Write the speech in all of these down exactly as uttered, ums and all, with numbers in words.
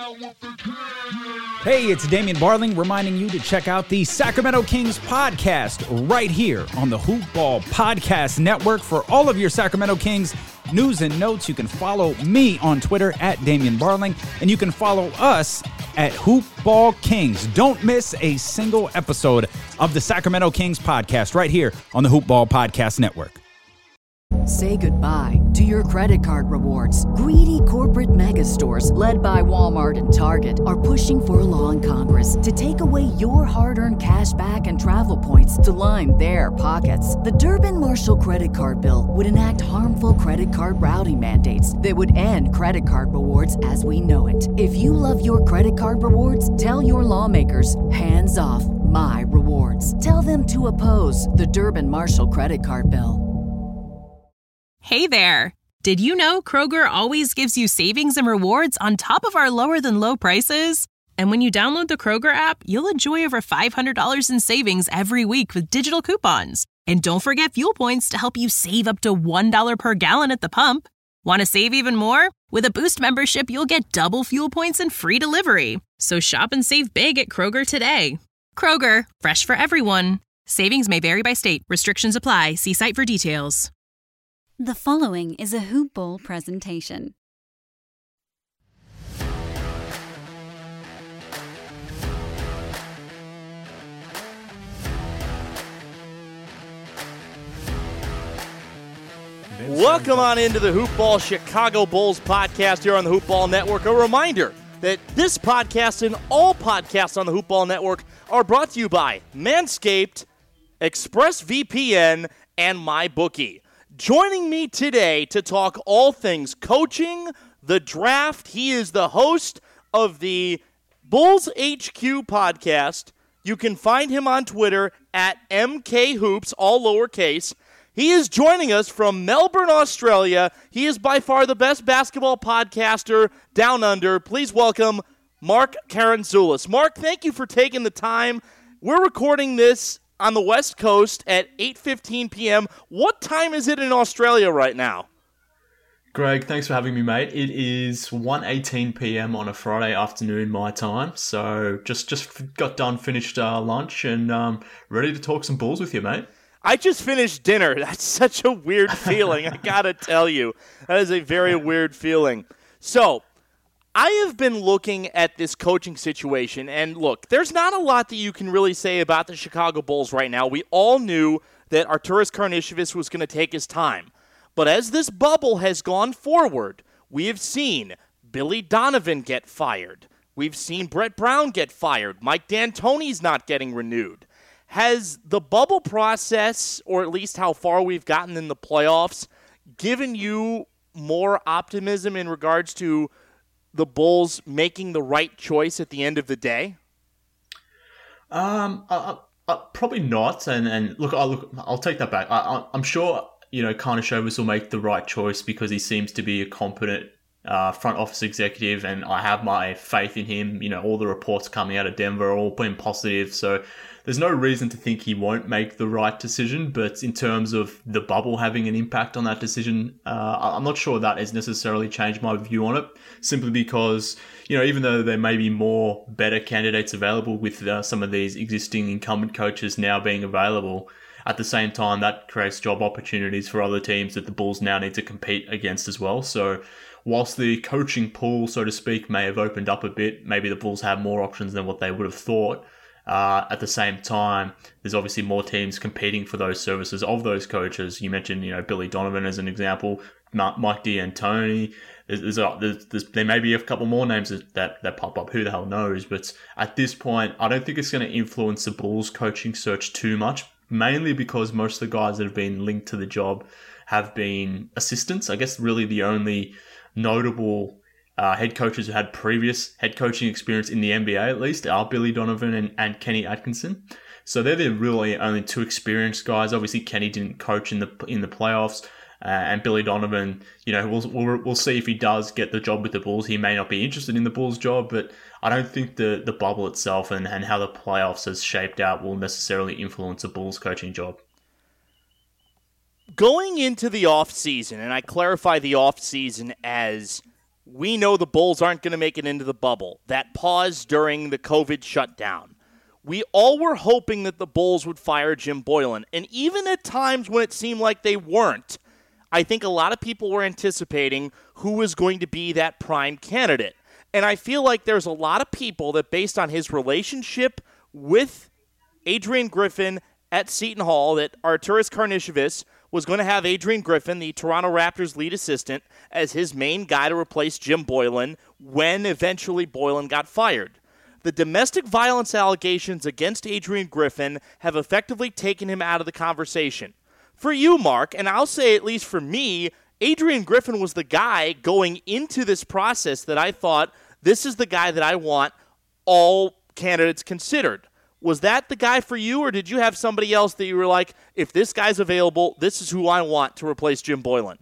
Hey, it's Damian Barling reminding you to check out the Sacramento Kings podcast right here on the Hoop Ball Podcast Network. For all of your Sacramento Kings news and notes, you can follow me on Twitter at Damian Barling, and you can follow us at Hoop Ball Kings. Don't miss a single episode of the Sacramento Kings podcast right here on the Hoop Ball Podcast Network. Say goodbye to your credit card rewards. Greedy corporate mega stores, led by Walmart and Target, are pushing for a law in Congress to take away your hard-earned cash back and travel points to line their pockets. The Durbin-Marshall credit card bill would enact harmful credit card routing mandates that would end credit card rewards as we know it. If you love your credit card rewards, tell your lawmakers, hands off my rewards. Tell them to oppose the Durbin-Marshall credit card bill. Hey there! Did you know Kroger always gives you savings and rewards on top of our lower-than-low prices? And when you download the Kroger app, you'll enjoy over five hundred dollars in savings every week with digital coupons. And don't forget fuel points to help you save up to one dollar per gallon at the pump. Want to save even more? With a Boost membership, you'll get double fuel points and free delivery. So shop and save big at Kroger today. Kroger, fresh for everyone. Savings may vary by state. Restrictions apply. See site for details. The following is a Hoop Ball presentation. Welcome on into the Hoop Ball Chicago Bulls podcast here on the Hoop Ball Network. A reminder that this podcast and all podcasts on the Hoop Ball Network are brought to you by Manscaped, ExpressVPN, and MyBookie. Joining me today to talk all things coaching, the draft, he is the host of the Bulls H Q podcast. You can find him on Twitter at M K Hoops, all lowercase. He is joining us from Melbourne, Australia. He is by far the best basketball podcaster down under. Please welcome Mark Karantzoulis. Mark, thank you for taking the time. We're recording this on the West Coast at eight fifteen p.m. What time is it in Australia right now? Greg, thanks for having me, mate. It is one eighteen p.m. on a Friday afternoon my time. So just just got done, finished uh, lunch, and um, ready to talk some Bulls with you, mate. I just finished dinner. That's such a weird feeling, I gotta tell you. That is a very weird feeling. So, I have been looking at this coaching situation, and look, there's not a lot that you can really say about the Chicago Bulls right now. We all knew that Arturas Karnisovas was going to take his time. But as this bubble has gone forward, we have seen Billy Donovan get fired. We've seen Brett Brown get fired. Mike D'Antoni's not getting renewed. Has the bubble process, or at least how far we've gotten in the playoffs, given you more optimism in regards to the Bulls making the right choice at the end of the day? Um, uh, uh, probably not. And and look, I'll look, I'll take that back. I, I, I'm sure you know Karnisovas will make the right choice because he seems to be a competent uh, front office executive, and I have my faith in him. You know, all the reports coming out of Denver are all been positive, so there's no reason to think he won't make the right decision. But in terms of the bubble having an impact on that decision, uh, I'm not sure that has necessarily changed my view on it, simply because, you know, even though there may be more better candidates available with uh, some of these existing incumbent coaches now being available, at the same time, that creates job opportunities for other teams that the Bulls now need to compete against as well. So whilst the coaching pool, so to speak, may have opened up a bit, maybe the Bulls have more options than what they would have thought. Uh, at the same time, there's obviously more teams competing for those services of those coaches. You mentioned, you know, Billy Donovan as an example, Mike D'Antoni. There's, there's, a, there's, there's, there may be a couple more names that, that, that pop up. Who the hell knows? But at this point, I don't think it's going to influence the Bulls' coaching search too much, mainly because most of the guys that have been linked to the job have been assistants. I guess really the only notable Uh, head coaches who had previous head coaching experience in the N B A, at least, are Billy Donovan and, and Kenny Atkinson. So they're the really only two experienced guys. Obviously, Kenny didn't coach in the in the playoffs, uh, and Billy Donovan, you know, we'll, we'll we'll see if he does get the job with the Bulls. He may not be interested in the Bulls' job, but I don't think the, the bubble itself and, and how the playoffs has shaped out will necessarily influence the Bulls' coaching job. Going into the offseason, and I clarify the offseason as we know the Bulls aren't going to make it into the bubble. That pause during the COVID shutdown. We all were hoping that the Bulls would fire Jim Boylen. And even at times when it seemed like they weren't, I think a lot of people were anticipating who was going to be that prime candidate. And I feel like there's a lot of people that, based on his relationship with Adrian Griffin at Seton Hall, that Arturas Karnisovas was going to have Adrian Griffin, the Toronto Raptors lead assistant, as his main guy to replace Jim Boylen when eventually Boylen got fired. The domestic violence allegations against Adrian Griffin have effectively taken him out of the conversation. For you, Mark, and I'll say at least for me, Adrian Griffin was the guy going into this process that I thought, this is the guy that I want all candidates considered. Was that the guy for you, or did you have somebody else that you were like, if this guy's available, this is who I want to replace Jim Boylen?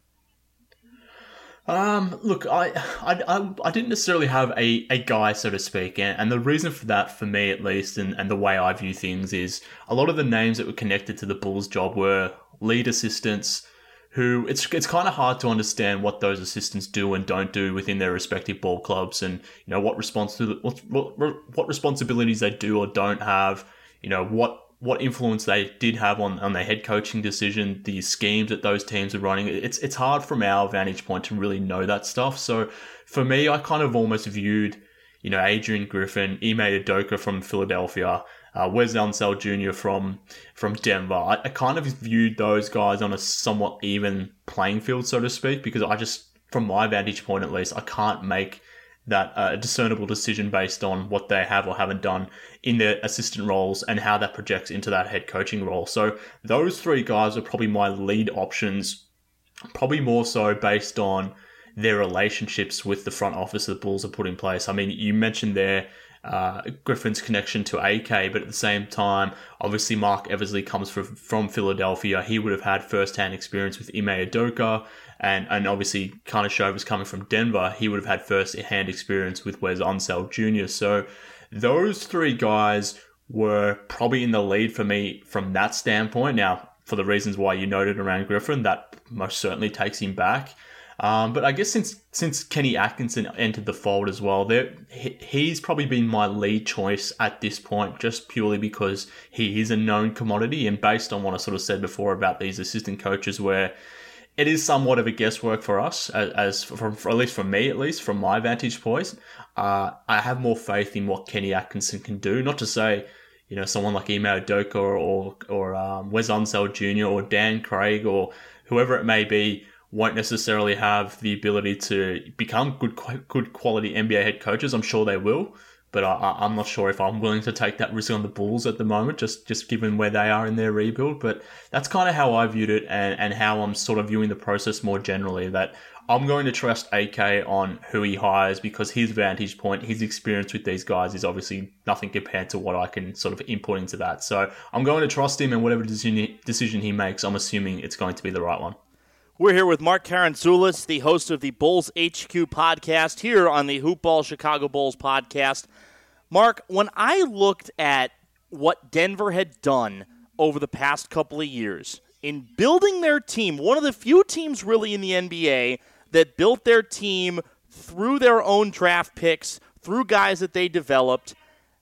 Um, look, I, I, I, I didn't necessarily have a, a guy, so to speak, and, and the reason for that, for me at least, and, and the way I view things is a lot of the names that were connected to the Bulls job were lead assistants who it's it's kind of hard to understand what those assistants do and don't do within their respective ball clubs, and you know what responsi- what, what, what responsibilities they do or don't have, you know what what influence they did have on, on their head coaching decision, the schemes that those teams are running. It's it's hard from our vantage point to really know that stuff. So for me, I kind of almost viewed, you know, Adrian Griffin, Ime Udoka from Philadelphia, uh, Wes Unseld Junior from from Denver. I, I kind of viewed those guys on a somewhat even playing field, so to speak, because I just, from my vantage point at least, I can't make that uh, discernible decision based on what they have or haven't done in their assistant roles and how that projects into that head coaching role. So those three guys are probably my lead options, probably more so based on their relationships with the front office that the Bulls have put in place. I mean, you mentioned there uh, Griffin's connection to A K, but at the same time, obviously Mark Eversley comes from, from Philadelphia. He would have had first-hand experience with Ime Udoka, and, and obviously Karnisovas was coming from Denver. He would have had first-hand experience with Wes Unseld Junior So those three guys were probably in the lead for me from that standpoint. Now, for the reasons why you noted around Griffin, that most certainly takes him back. Um, but I guess since since Kenny Atkinson entered the fold as well, there he, he's probably been my lead choice at this point, just purely because he is a known commodity, and based on what I sort of said before about these assistant coaches, where it is somewhat of a guesswork for us, as, as for, for at least for me, at least from my vantage point. Uh, I have more faith in what Kenny Atkinson can do. Not to say, you know, someone like Ime Udoka or or, or um, Wes Unseld Junior or Dan Craig or whoever it may be won't necessarily have the ability to become good good quality N B A head coaches. I'm sure they will, but I, I'm not sure if I'm willing to take that risk on the Bulls at the moment, just, just given where they are in their rebuild. But that's kind of how I viewed it, and, and how I'm sort of viewing the process more generally, that I'm going to trust A K on who he hires, because his vantage point, his experience with these guys is obviously nothing compared to what I can sort of input into that. So I'm going to trust him, and whatever decision, decision he makes, I'm assuming it's going to be the right one. We're here with Mark Karantzoulis, the host of the Bulls H Q podcast, here on the Hoopball Chicago Bulls podcast. Mark, when I looked at what Denver had done over the past couple of years in building their team, one of the few teams really in the N B A that built their team through their own draft picks, through guys that they developed,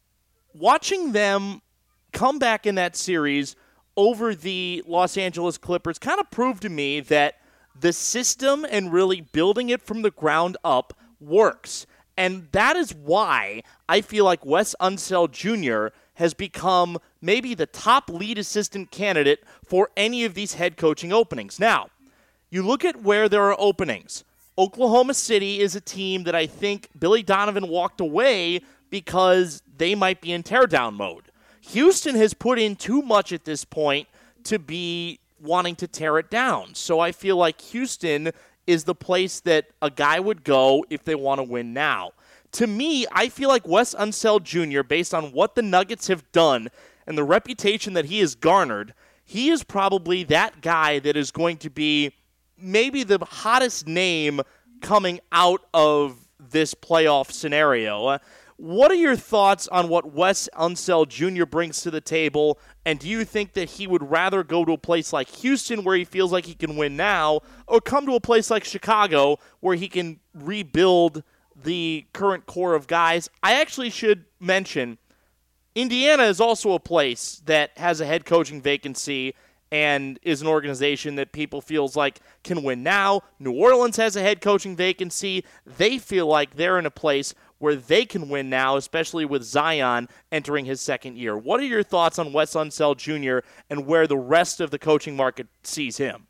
watching them come back in that series over the Los Angeles Clippers kind of proved to me that the system and really building it from the ground up works. And that is why I feel like Wes Unseld Junior has become maybe the top lead assistant candidate for any of these head coaching openings. Now, you look at where there are openings. Oklahoma City is a team that I think Billy Donovan walked away because they might be in teardown mode. Houston has put in too much at this point to be wanting to tear it down. So I feel like Houston is the place that a guy would go if they want to win now. To me, I feel like Wes Unseld Junior, based on what the Nuggets have done and the reputation that he has garnered, he is probably that guy that is going to be maybe the hottest name coming out of this playoff scenario. Uh, What are your thoughts on what Wes Unseld Junior brings to the table, and do you think that he would rather go to a place like Houston where he feels like he can win now, or come to a place like Chicago where he can rebuild the current core of guys? I actually should mention Indiana is also a place that has a head coaching vacancy and is an organization that people feels like can win now. New Orleans has a head coaching vacancy. They feel like they're in a place where they can win now, especially with Zion entering his second year. What are your thoughts on Wes Unseld Junior and where the rest of the coaching market sees him?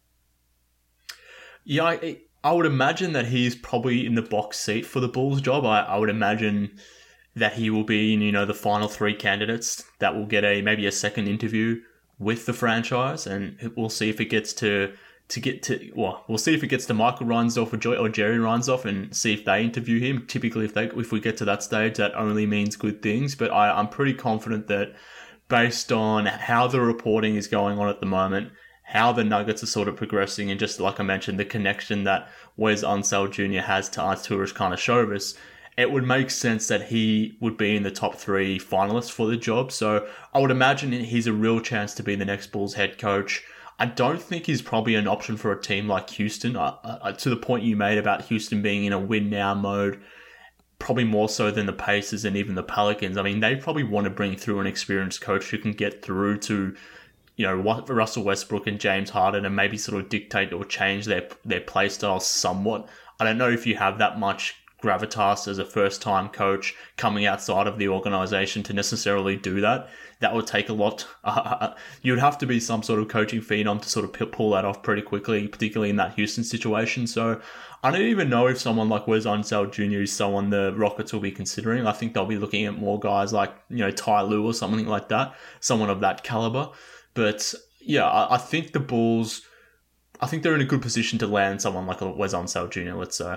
Yeah, I, I would imagine that he's probably in the box seat for the Bulls job. I, I would imagine that he will be in, you know, the final three candidates that will get a maybe a second interview with the franchise, and we'll see if it gets to to get to well, we'll see if it gets to Michael Reinsdorf or, Joy, or Jerry Reinsdorf, and see if they interview him. Typically, if they if we get to that stage, that only means good things. But I, I'm pretty confident that based on how the reporting is going on at the moment, how the Nuggets are sort of progressing, and just like I mentioned, the connection that Wes Unseld Junior has to Arturas Karnisovas, it would make sense that he would be in the top three finalists for the job. So I would imagine he's a real chance to be the next Bulls head coach. I don't think he's probably an option for a team like Houston. I, I, to the point you made about Houston being in a win-now mode, probably more so than the Pacers and even the Pelicans. I mean, they probably want to bring through an experienced coach who can get through to, you know, Russell Westbrook and James Harden and maybe sort of dictate or change their, their play style somewhat. I don't know if you have that much gravitas as a first-time coach coming outside of the organization to necessarily do that. That would take a lot. Uh, you'd have to be some sort of coaching phenom to sort of pull that off pretty quickly, particularly in that Houston situation. So I don't even know if someone like Wes Unseld Junior is someone the Rockets will be considering. I think they'll be looking at more guys like, you know, Ty Lue or something like that, someone of that caliber. But yeah, I, I think the Bulls, I think they're in a good position to land someone like a Wes Unseld Junior, let's say.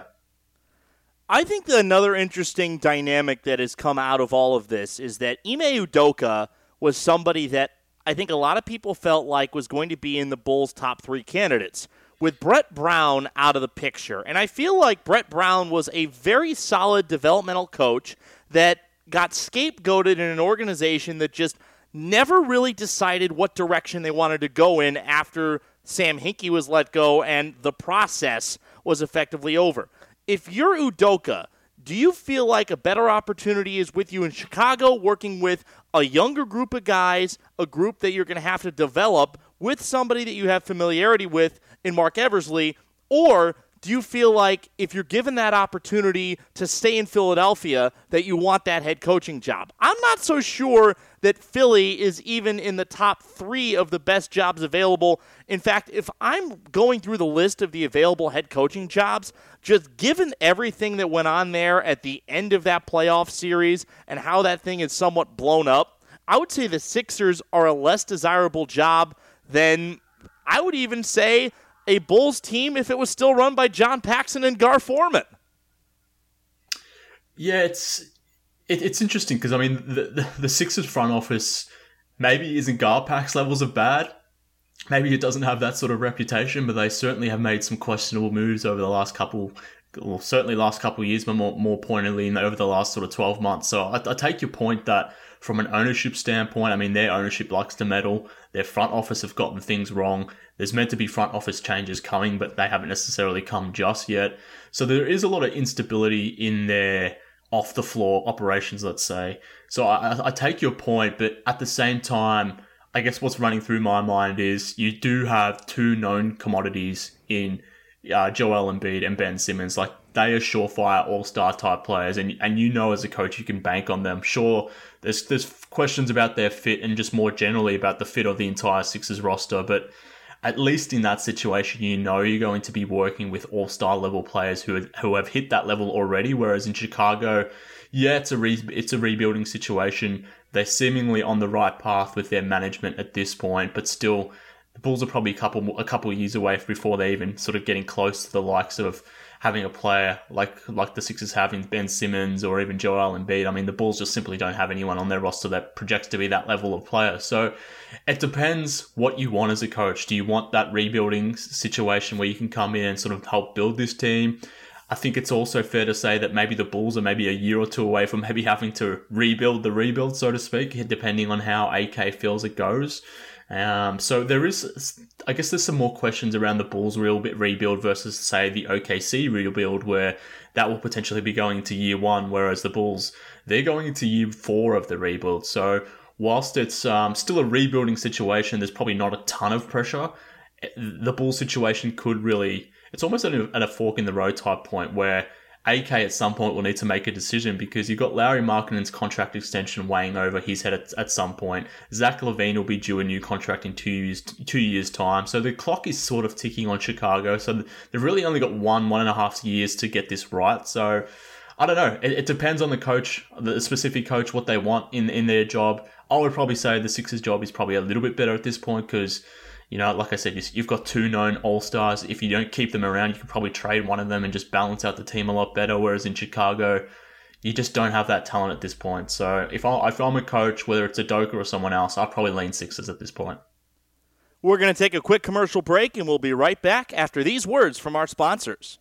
I think that another interesting dynamic that has come out of all of this is that Ime Udoka was somebody that I think a lot of people felt like was going to be in the Bulls' top three candidates, with Brett Brown out of the picture. And I feel like Brett Brown was a very solid developmental coach that got scapegoated in an organization that just never really decided what direction they wanted to go in after Sam Hinkie was let go and the process was effectively over. If you're Udoka, do you feel like a better opportunity is with you in Chicago, working with a younger group of guys, a group that you're going to have to develop with somebody that you have familiarity with in Mark Eversley, or do you feel like if you're given that opportunity to stay in Philadelphia, that you want that head coaching job? I'm not so sure that Philly is even in the top three of the best jobs available. In fact, if I'm going through the list of the available head coaching jobs, just given everything that went on there at the end of that playoff series and how that thing is somewhat blown up, I would say the Sixers are a less desirable job than, I would even say, a Bulls team if it was still run by John Paxson and Gar Forman. Yeah, it's it, it's interesting because, I mean, the, the, the Sixers front office maybe isn't Gar Pax levels of bad. Maybe it doesn't have that sort of reputation, but they certainly have made some questionable moves over the last couple, well, certainly last couple of years, but more, more pointedly in the, over the last sort of twelve months. So I, I take your point that from an ownership standpoint, I mean, their ownership likes to meddle. Their front office have gotten things wrong. There's meant to be front office changes coming, but they haven't necessarily come just yet. So there is a lot of instability in their off-the-floor operations, let's say. So I, I take your point, but at the same time, I guess what's running through my mind is you do have two known commodities in uh, Joel Embiid and Ben Simmons. Like, they are surefire all-star type players, and and you know as a coach you can bank on them. Sure, there's there's questions about their fit and just more generally about the fit of the entire Sixers roster, but at least in that situation, you know you're going to be working with all-star level players who have, who have hit that level already. Whereas in Chicago, yeah, it's a re- it's a rebuilding situation. They're seemingly on the right path with their management at this point, but still, the Bulls are probably a couple a couple of years away before they even sort of getting close to the likes of having a player like like the Sixers having Ben Simmons or even Joel Embiid. I mean, the Bulls just simply don't have anyone on their roster that projects to be that level of player. So it depends what you want as a coach. Do you want that rebuilding situation where you can come in and sort of help build this team? I think it's also fair to say that maybe the Bulls are maybe a year or two away from maybe having to rebuild the rebuild, so to speak, depending on how A K feels it goes. Um, so there is, I guess there's some more questions around the Bulls real bit rebuild versus, say, the O K C rebuild, where that will potentially be going into year one, whereas the Bulls, they're going into year four of the rebuild. So whilst it's um, still a rebuilding situation, there's probably not a ton of pressure. The Bulls situation could really, it's almost at a, at a fork in the road type point where A K at some point will need to make a decision, because you've got Lauri Markkanen's contract extension weighing over his head at, at some point. Zach LaVine will be due a new contract in two years, two years' time. So the clock is sort of ticking on Chicago. So they've really only got one, one and a half years to get this right. So I don't know. It, it depends on the coach, the specific coach, what they want in, in their job. I would probably say the Sixers job is probably a little bit better at this point because, you know, like I said, you've got two known all-stars. If you don't keep them around, you could probably trade one of them and just balance out the team a lot better. Whereas in Chicago, you just don't have that talent at this point. So if, I, if I'm a coach, whether it's a Udoka or someone else, I'll probably lean Sixers at this point. We're going to take a quick commercial break, and we'll be right back after these words from our sponsors.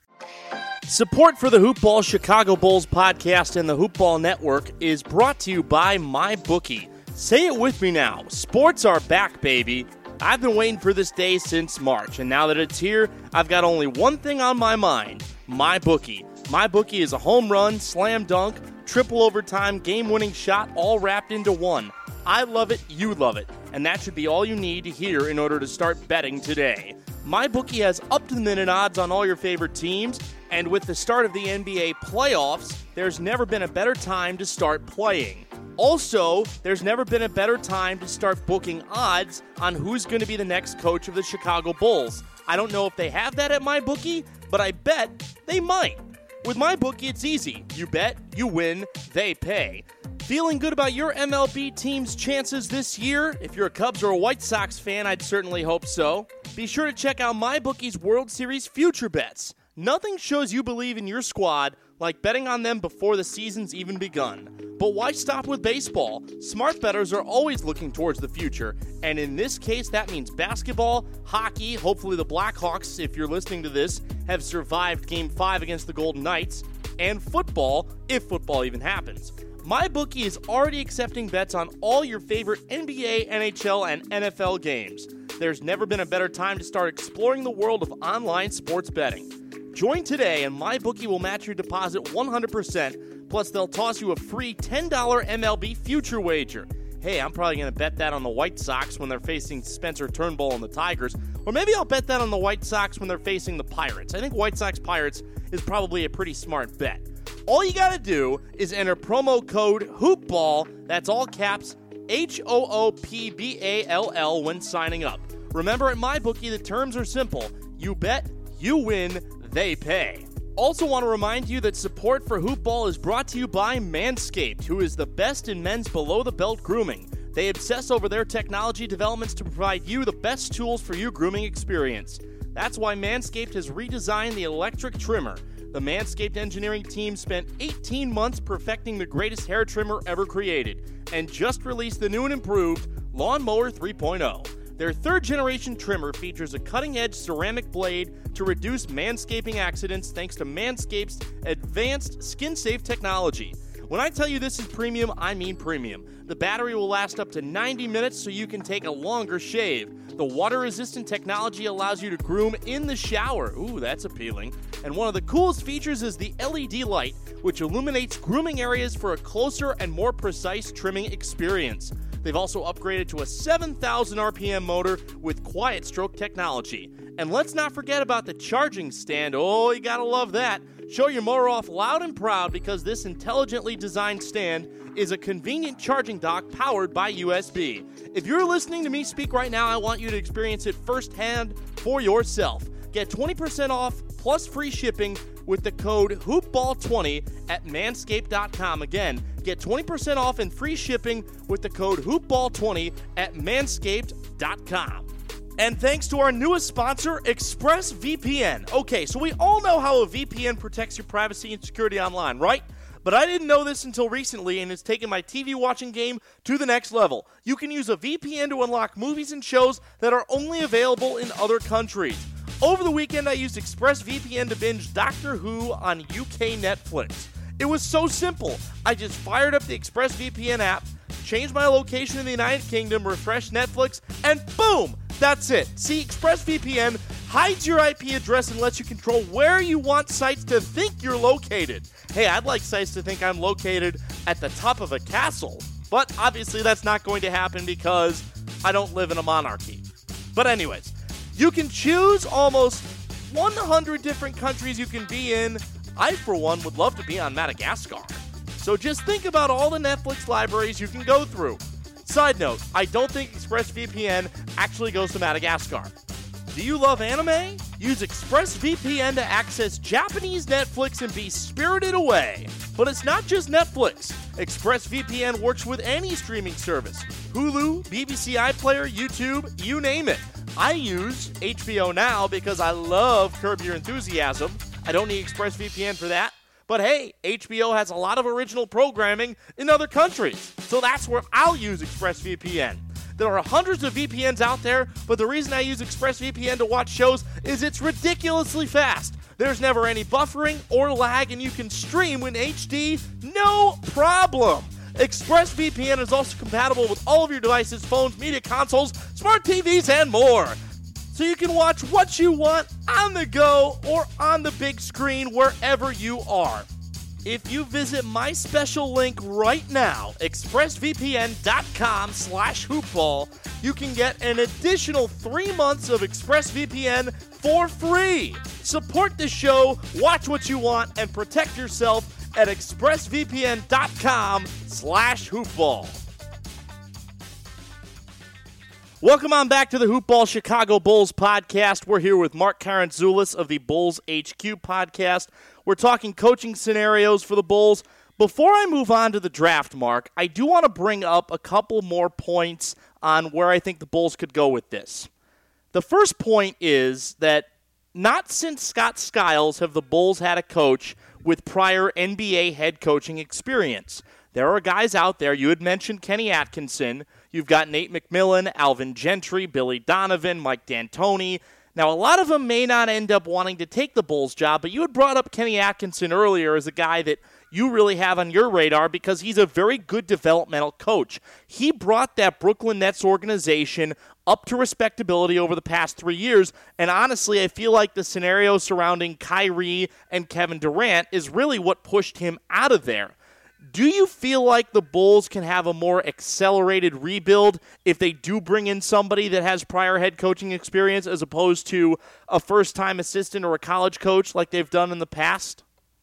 Support for the Hoop Ball Chicago Bulls podcast and the Hoop Ball Network is brought to you by MyBookie. Say it with me now. Sports are back, baby. I've been waiting for this day since March, and now that it's here, I've got only one thing on my mind, MyBookie. MyBookie is a home run, slam dunk, triple overtime, game-winning shot all wrapped into one. I love it, you love it, and that should be all you need to hear in order to start betting today. MyBookie has up-to-the-minute odds on all your favorite teams, and with the start of the N B A playoffs, there's never been a better time to start playing. Also, there's never been a better time to start booking odds on who's going to be the next coach of the Chicago Bulls. I don't know if they have that at MyBookie, but I bet they might. With MyBookie, it's easy. You bet, you win, they pay. Feeling good about your M L B team's chances this year? If you're a Cubs or a White Sox fan, I'd certainly hope so. Be sure to check out MyBookie's World Series Future Bets. Nothing shows you believe in your squad like betting on them before the season's even begun. But why stop with baseball? Smart bettors are always looking towards the future, and in this case, that means basketball, hockey, hopefully the Blackhawks, if you're listening to this, have survived Game five against the Golden Knights, and football, if football even happens. MyBookie is already accepting bets on all your favorite N B A, N H L, and N F L games. There's never been a better time to start exploring the world of online sports betting. Join today and MyBookie will match your deposit one hundred percent, plus they'll toss you a free ten dollars M L B future wager. Hey, I'm probably going to bet that on the White Sox when they're facing Spencer Turnbull and the Tigers, or maybe I'll bet that on the White Sox when they're facing the Pirates. I think White Sox Pirates is probably a pretty smart bet. All you got to do is enter promo code HOOPBALL, that's all caps, H O O P B A L L when signing up. Remember, at MyBookie, the terms are simple. You bet, you win, they pay. Also want to remind you that support for Hoop Ball is brought to you by Manscaped, who is the best in men's below-the-belt grooming. They obsess over their technology developments to provide you the best tools for your grooming experience. That's why Manscaped has redesigned the electric trimmer. The Manscaped engineering team spent eighteen months perfecting the greatest hair trimmer ever created, and just released the new and improved Lawnmower three point oh. Their third-generation trimmer features a cutting-edge ceramic blade to reduce manscaping accidents thanks to Manscaped's advanced skin-safe technology. When I tell you this is premium, I mean premium. The battery will last up to ninety minutes so you can take a longer shave. The water-resistant technology allows you to groom in the shower. Ooh, that's appealing. And one of the coolest features is the L E D light, which illuminates grooming areas for a closer and more precise trimming experience. They've also upgraded to a seven thousand R P M motor with quiet stroke technology. And let's not forget about the charging stand. Oh, you gotta love that. Show your motor off loud and proud because this intelligently designed stand is a convenient charging dock powered by U S B. If you're listening to me speak right now, I want you to experience it firsthand for yourself. Get twenty percent off plus free shipping with the code hoop ball twenty at manscaped dot com. Again, get twenty percent off and free shipping with the code hoop ball twenty at manscaped dot com. And thanks to our newest sponsor, ExpressVPN. Okay, so we all know how a V P N protects your privacy and security online, right? But I didn't know this until recently, and it's taken my T V watching game to the next level. You can use a V P N to unlock movies and shows that are only available in other countries. Over the weekend, I used ExpressVPN to binge Doctor Who on U K Netflix. It was so simple. I just fired up the ExpressVPN app, changed my location in the United Kingdom, refreshed Netflix, and boom! That's it. See, ExpressVPN hides your I P address and lets you control where you want sites to think you're located. Hey, I'd like sites to think I'm located at the top of a castle, but obviously that's not going to happen because I don't live in a monarchy. But anyways, you can choose almost one hundred different countries you can be in. I, for one, would love to be on Madagascar. So just think about all the Netflix libraries you can go through. Side note, I don't think ExpressVPN actually goes to Madagascar. Do you love anime? Use ExpressVPN to access Japanese Netflix and be spirited away. But it's not just Netflix. ExpressVPN works with any streaming service. Hulu, B B C iPlayer, YouTube, you name it. I use H B O Now because I love Curb Your Enthusiasm. I don't need ExpressVPN for that. But hey, H B O has a lot of original programming in other countries, so that's where I'll use ExpressVPN. There are hundreds of V P Ns out there, but the reason I use ExpressVPN to watch shows is it's ridiculously fast. There's never any buffering or lag, and you can stream in H D, no problem. ExpressVPN is also compatible with all of your devices, phones, media consoles, smart T Vs, and more. So you can watch what you want on the go or on the big screen wherever you are. If you visit my special link right now, expressvpn.com slash hoopball, you can get an additional three months of ExpressVPN for free. Support the show, watch what you want, and protect yourself at expressvpn.com slash hoopball. Welcome on back to the Hoopball Chicago Bulls podcast. We're here with Mark Karantzoulis of the Bulls H Q podcast. We're talking coaching scenarios for the Bulls. Before I move on to the draft, Mark, I do want to bring up a couple more points on where I think the Bulls could go with this. The first point is that not since Scott Skiles have the Bulls had a coach with prior N B A head coaching experience. There are guys out there. You had mentioned Kenny Atkinson. You've got Nate McMillan, Alvin Gentry, Billy Donovan, Mike D'Antoni. Now, a lot of them may not end up wanting to take the Bulls job, but you had brought up Kenny Atkinson earlier as a guy that you really have on your radar because he's a very good developmental coach. He brought that Brooklyn Nets organization up to respectability over the past three years, and honestly, I feel like the scenario surrounding Kyrie and Kevin Durant is really what pushed him out of there. Do you feel like the Bulls can have a more accelerated rebuild if they do bring in somebody that has prior head coaching experience as opposed to a first-time assistant or a college coach like they've done in the past?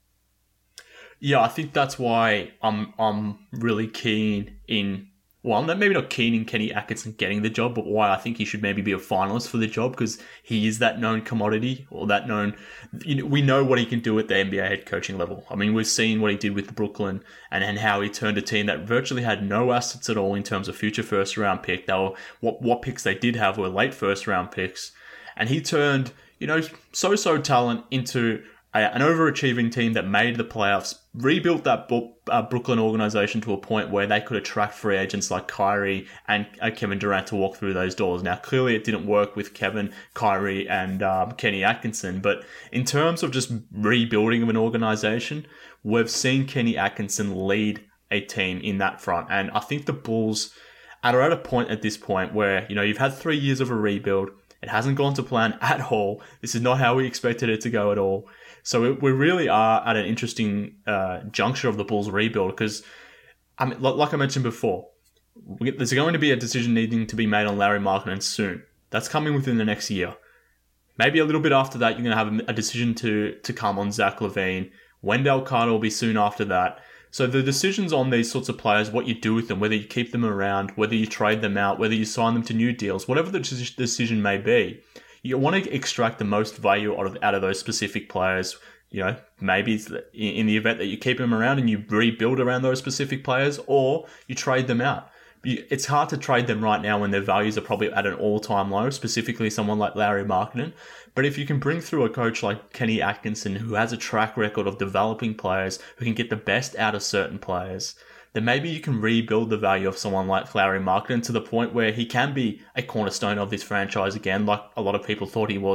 Yeah, I think that's why I'm I'm really keen in, well, I'm not, maybe not keen in Kenny Atkinson getting the job, but why I think he should maybe be a finalist for the job because he is that known commodity or that known, you know, we know what he can do at the N B A head coaching level. I mean, we've seen what he did with Brooklyn and, and how he turned a team that virtually had no assets at all in terms of future first round pick. They were, what, what picks they did have were late first round picks. And he turned, you know, so-so talent into a, an overachieving team that made the playoffs, rebuilt that uh, Brooklyn organization to a point where they could attract free agents like Kyrie and uh, Kevin Durant to walk through those doors. Now, clearly it didn't work with Kevin, Kyrie, and um, Kenny Atkinson, but in terms of just rebuilding of an organization, we've seen Kenny Atkinson lead a team in that front, and I think the Bulls are at a point at this point where, you know, you've had three years of a rebuild. It hasn't gone to plan at all. This is not how we expected it to go at all. So we really are at an interesting uh, juncture of the Bulls' rebuild because, I mean, like I mentioned before, there's going to be a decision needing to be made on Lauri Markkanen soon. That's coming within the next year. Maybe a little bit after that, you're going to have a decision to, to come on Zach LaVine. Wendell Carter will be soon after that. So the decisions on these sorts of players, what you do with them, whether you keep them around, whether you trade them out, whether you sign them to new deals, whatever the decision may be, you want to extract the most value out of, out of those specific players. You know, maybe it's in the event that you keep them around and you rebuild around those specific players, or you trade them out. It's hard to trade them right now when their values are probably at an all-time low, specifically someone like Lauri Markkanen. But if you can bring through a coach like Kenny Atkinson, who has a track record of developing players, who can get the best out of certain players, then maybe you can rebuild the value of someone like Lauri Markkanen to the point where he can be a cornerstone of this franchise again, like a lot of people thought he was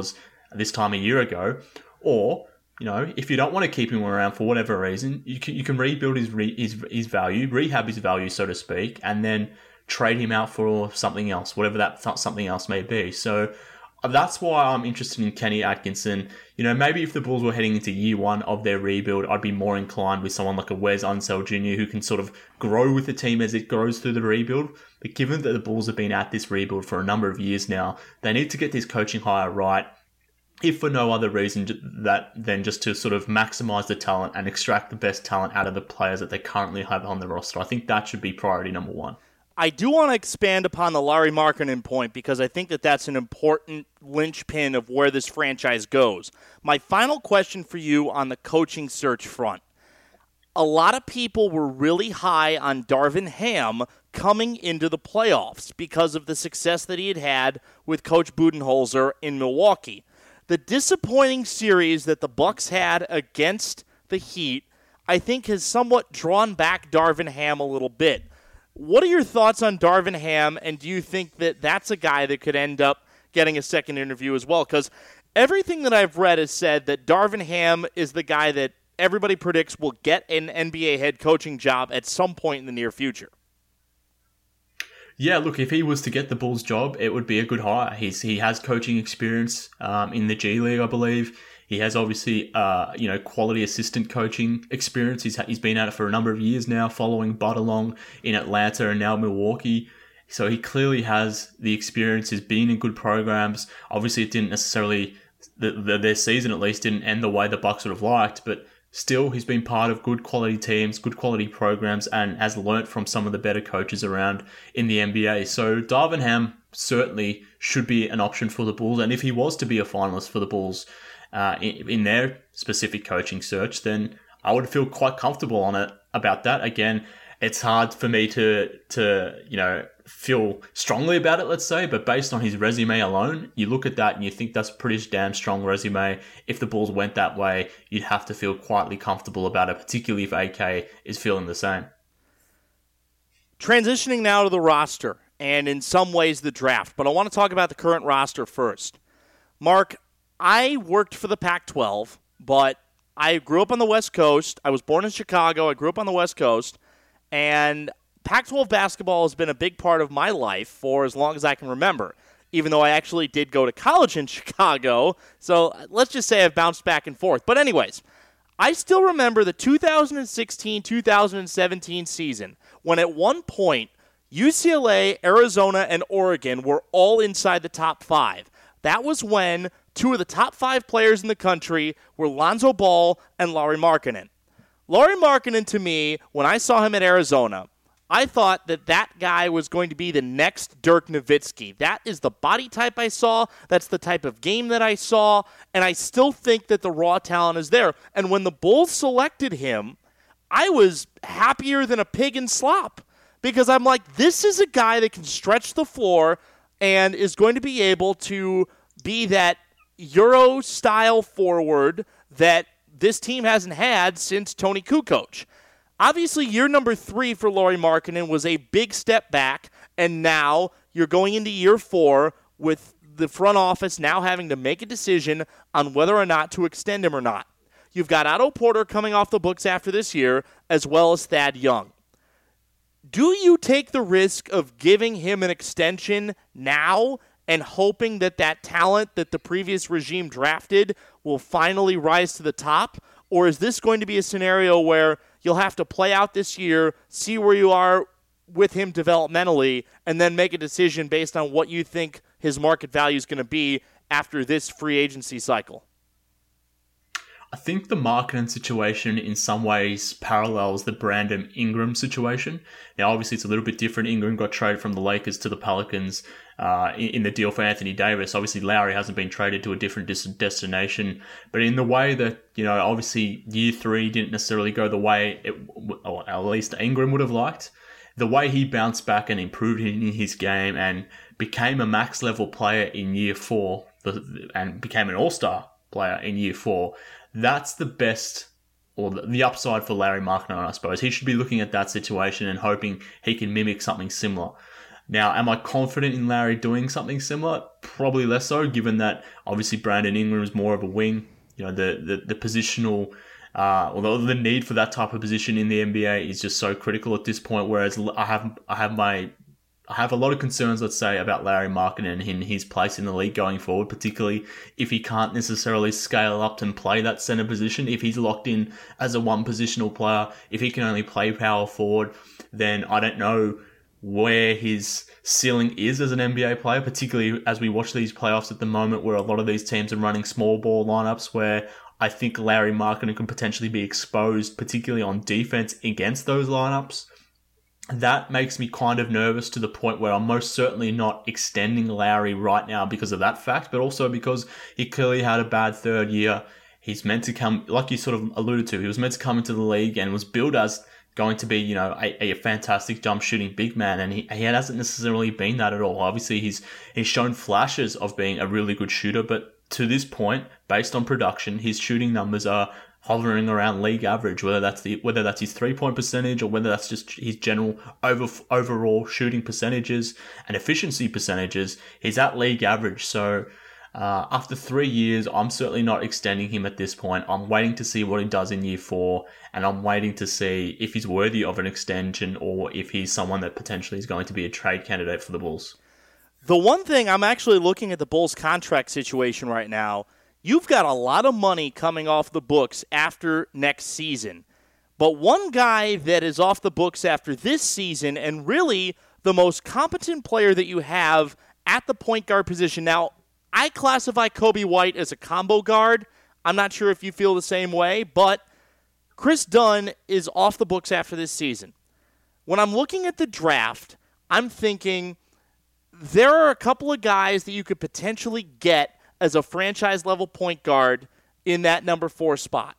this time a year ago. Or, you know, if you don't want to keep him around for whatever reason, you can you can rebuild his re, his his value, rehab his value, so to speak, and then trade him out for something else, whatever that th- something else may be. So that's why I'm interested in Kenny Atkinson. You know, maybe if the Bulls were heading into year one of their rebuild, I'd be more inclined with someone like a Wes Unseld Junior who can sort of grow with the team as it grows through the rebuild. But given that the Bulls have been at this rebuild for a number of years now, they need to get this coaching hire right, if for no other reason that than just to sort of maximize the talent and extract the best talent out of the players that they currently have on the roster. I think that should be priority number one. I do want to expand upon the Lauri Markkanen point because I think that that's an important linchpin of where this franchise goes. My final question for you on the coaching search front. A lot of people were really high on Darvin Ham coming into the playoffs because of the success that he had had with Coach Budenholzer in Milwaukee. The disappointing series that the Bucks had against the Heat, I think, has somewhat drawn back Darvin Ham a little bit. What are your thoughts on Darvin Ham, and do you think that that's a guy that could end up getting a second interview as well? Because everything that I've read has said that Darvin Ham is the guy that everybody predicts will get an N B A head coaching job at some point in the near future. Yeah, look, if he was to get the Bulls job, it would be a good hire. He's he has coaching experience um, in the G League, I believe. He has obviously, uh, you know, quality assistant coaching experience. He's he's been at it for a number of years now, following Bud along in Atlanta and now Milwaukee. So he clearly has the experience. He's been in good programs. Obviously, it didn't necessarily the, the, their season at least didn't end the way the Bucks would have liked, but still, he's been part of good quality teams, good quality programs, and has learnt from some of the better coaches around in the N B A. So Darvin Ham certainly should be an option for the Bulls, and if he was to be a finalist for the Bulls, Uh, in, in their specific coaching search, then I would feel quite comfortable on it about that. Again, it's hard for me to to you know feel strongly about it, let's say, but based on his resume alone, you look at that and you think that's a pretty damn strong resume. If the Bulls went that way, you'd have to feel quietly comfortable about it, particularly if A K is feeling the same. Transitioning now to the roster and in some ways the draft, but I want to talk about the current roster first. Mark, I worked for the Pac twelve, but I grew up on the West Coast. I was born in Chicago. I grew up on the West Coast. And Pac twelve basketball has been a big part of my life for as long as I can remember, even though I actually did go to college in Chicago. So let's just say I've bounced back and forth. But anyways, I still remember the two thousand sixteen two thousand seventeen season when at one point U C L A, Arizona, and Oregon were all inside the top five. That was when two of the top five players in the country were Lonzo Ball and Lauri Markkanen. Lauri Markkanen, to me, when I saw him at Arizona, I thought that that guy was going to be the next Dirk Nowitzki. That is the body type I saw. That's the type of game that I saw. And I still think that the raw talent is there. And when the Bulls selected him, I was happier than a pig in slop. Because I'm like, this is a guy that can stretch the floor and is going to be able to be that Euro-style forward that this team hasn't had since Tony Kukoc. Obviously, year number three for Lauri Markkanen was a big step back, and now you're going into year four with the front office now having to make a decision on whether or not to extend him or not. You've got Otto Porter coming off the books after this year, as well as Thad Young. Do you take the risk of giving him an extension now and hoping that that talent that the previous regime drafted will finally rise to the top? Or is this going to be a scenario where you'll have to play out this year, see where you are with him developmentally, and then make a decision based on what you think his market value is going to be after this free agency cycle? I think the Markkanen situation in some ways parallels the Brandon Ingram situation. Now, obviously, it's a little bit different. Ingram got traded from the Lakers to the Pelicans uh, in, in the deal for Anthony Davis. Obviously, Lowry hasn't been traded to a different dis- destination. But in the way that, you know, obviously year three didn't necessarily go the way, it, or at least Ingram would have liked, the way he bounced back and improved in his game and became a max level player in year four and became an all-star player in year four, that's the best, or the upside for Lauri Markkanen, I suppose. He should be looking at that situation and hoping he can mimic something similar. Now, am I confident in Larry doing something similar? Probably less so, given that obviously Brandon Ingram is more of a wing. You know, the the, the positional, uh, although the need for that type of position in the N B A is just so critical at this point. Whereas I have I have my I have a lot of concerns, let's say, about Larry Markkinen and in his place in the league going forward, particularly if he can't necessarily scale up and play that center position. If he's locked in as a one positional player, if he can only play power forward, then I don't know where his ceiling is as an N B A player, particularly as we watch these playoffs at the moment where a lot of these teams are running small ball lineups, where I think Larry Markkinen can potentially be exposed, particularly on defense against those lineups. That makes me kind of nervous to the point where I'm most certainly not extending Larry right now because of that fact, but also because he clearly had a bad third year. He's meant to come, like you sort of alluded to, he was meant to come into the league and was billed as going to be, you know, a, a fantastic jump shooting big man, and he, he hasn't necessarily been that at all. Obviously, he's he's shown flashes of being a really good shooter, but to this point, based on production, his shooting numbers are hovering around league average, whether that's the whether that's his three-point percentage or whether that's just his general over overall shooting percentages and efficiency percentages. He's at league average. So uh, after three years, I'm certainly not extending him at this point. I'm waiting to see what he does in year four, and I'm waiting to see if he's worthy of an extension or if he's someone that potentially is going to be a trade candidate for the Bulls. The one thing, I'm actually looking at the Bulls contract situation right now. You've got a lot of money coming off the books after next season. But one guy that is off the books after this season, and really the most competent player that you have at the point guard position. Now, I classify Coby White as a combo guard. I'm not sure if you feel the same way, but Chris Dunn is off the books after this season. When I'm looking at the draft, I'm thinking there are a couple of guys that you could potentially get as a franchise-level point guard in that number four spot.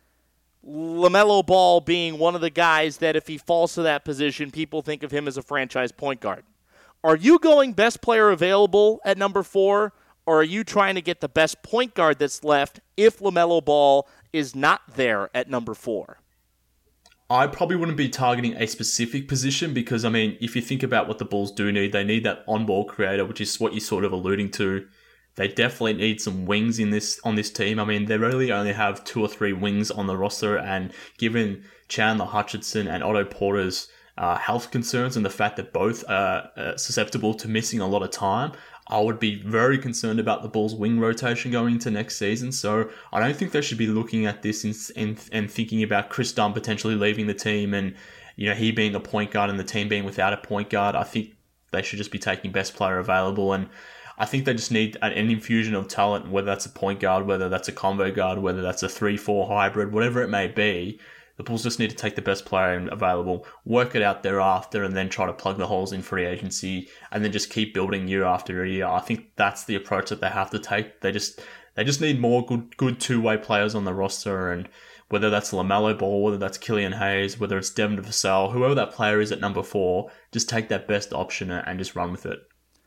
LaMelo Ball being one of the guys that if he falls to that position, people think of him as a franchise point guard. Are you going best player available at number four, or are you trying to get the best point guard that's left if LaMelo Ball is not there at number four? I probably wouldn't be targeting a specific position because, I mean, if you think about what the Bulls do need, they need that on-ball creator, which is what you're sort of alluding to. They definitely need some wings in this on this team. I mean, they really only have two or three wings on the roster, and given Chandler Hutchinson and Otto Porter's uh, health concerns and the fact that both are uh, susceptible to missing a lot of time, I would be very concerned about the Bulls' wing rotation going into next season. So I don't think they should be looking at this and and, and thinking about Chris Dunn potentially leaving the team and, you know, he being a point guard and the team being without a point guard. I think they should just be taking best player available, and I think they just need an infusion of talent, whether that's a point guard, whether that's a combo guard, whether that's a three four hybrid, whatever it may be. The Bulls just need to take the best player available, work it out thereafter, and then try to plug the holes in free agency, and then just keep building year after year. I think that's the approach that they have to take. They just they just need more good good two-way players on the roster, and whether that's LaMelo Ball, whether that's Killian Hayes, whether it's Devin Vassell, whoever that player is at number four, just take that best option and just run with it.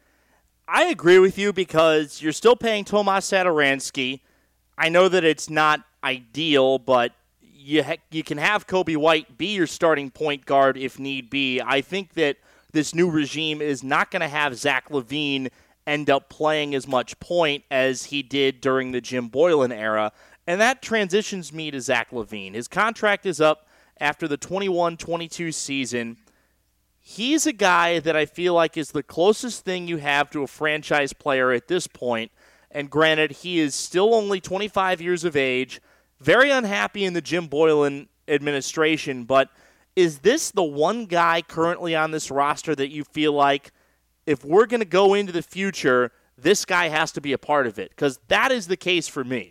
I agree with you because you're still paying Tomas Satoransky. I know that it's not ideal, but you ha- you can have Coby White be your starting point guard if need be. I think that this new regime is not going to have Zach LaVine end up playing as much point as he did during the Jim Boylen era, and that transitions me to Zach LaVine. His contract is up after the twenty-one twenty-two season. He's a guy that I feel like is the closest thing you have to a franchise player at this point. And granted, he is still only twenty-five years of age, very unhappy in the Jim Boylen administration. But is this the one guy currently on this roster that you feel like, if we're going to go into the future, this guy has to be a part of it? Because that is the case for me.